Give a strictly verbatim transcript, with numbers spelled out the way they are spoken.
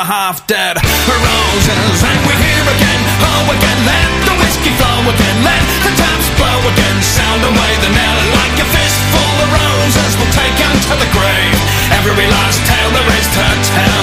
half-dead roses. And we're here again, oh again, let the whiskey flow again, let the taps blow again, sound away the knell like a fistful of roses will take 'em to the grave. Every last tale there is to tell